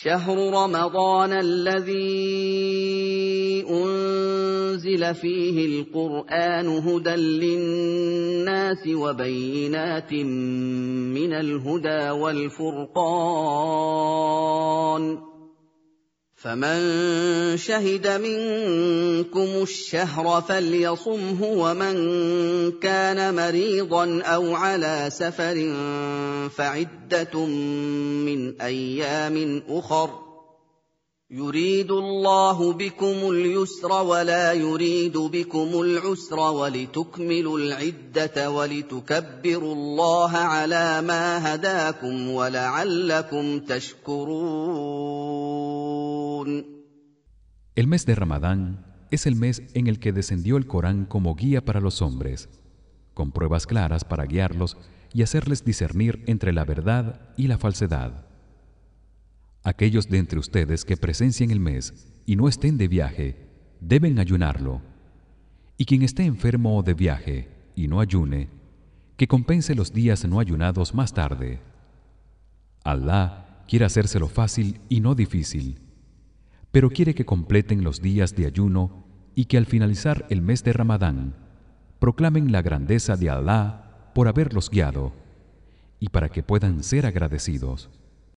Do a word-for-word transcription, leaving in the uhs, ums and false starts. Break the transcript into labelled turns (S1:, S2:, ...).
S1: شهر رمضان الذي أنزل فيه القرآن هدى للناس وبينات من الهدى والفرقان فمن شهد منكم الشهر فليصمه ومن كان مريضا أو على سفر فعدة من أيام أخر يريد الله بكم اليسر ولا يريد بكم العسر ولتكملوا العدة ولتكبروا الله على ما هداكم ولعلكم تشكرون.
S2: El mes de Ramadán es el mes en el que descendió el Corán como guía para los hombres, con pruebas claras para guiarlos y hacerles discernir entre la verdad y la falsedad. Aquellos de entre ustedes que presencien el mes y no estén de viaje deben ayunarlo, y quien esté enfermo o de viaje y no ayune, que compense los días no ayunados más tarde. Alá quiere hacérselo fácil y no difícil, pero quiere que completen los días de ayuno y que al finalizar el mes de Ramadán proclamen la grandeza de Alá por haberlos guiado y para que puedan ser agradecidos.